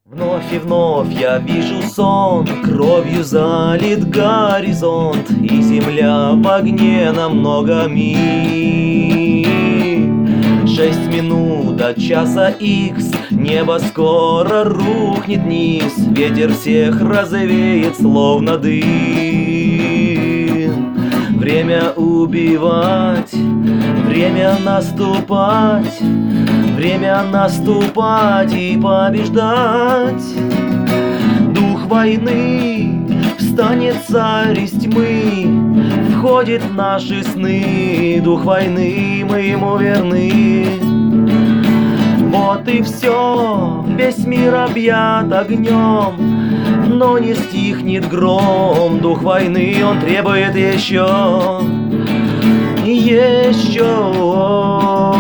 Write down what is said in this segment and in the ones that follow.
Вновь и вновь я вижу сон, кровью залит горизонт, и земля в огне на много миль. 6 минут от часа икс, небо скоро рухнет вниз, ветер всех развеет, словно дым. Время убивать, время наступать, время наступать и побеждать. Дух войны встанет царь из тьмы, входит в наши сны. Дух войны, мы ему верны. Вот и все, весь мир объят огнем, но не стихнет гром. Дух войны, он требует еще, еще.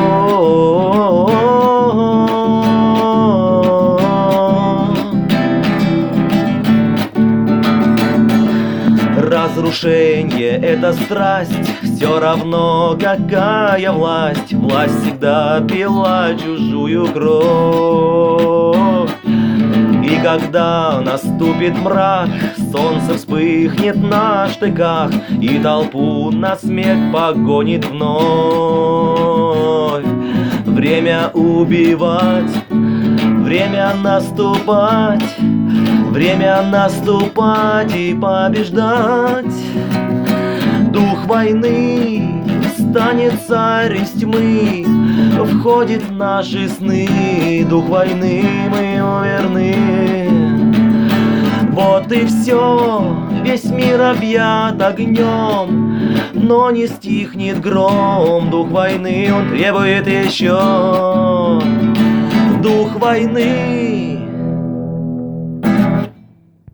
Разрушение — это страсть, все равно какая власть. Власть всегда пила чужую кровь. И когда наступит мрак, солнце вспыхнет на штыках, и толпу на смерть погонит вновь. Время убивать, время наступать, время наступать и побеждать. Дух войны станет царь из тьмы, входит в наши сны. Дух войны, мы ему верны. Вот и все, весь мир объят огнем, но не стихнет гром. Дух войны, он требует еще. Дух войны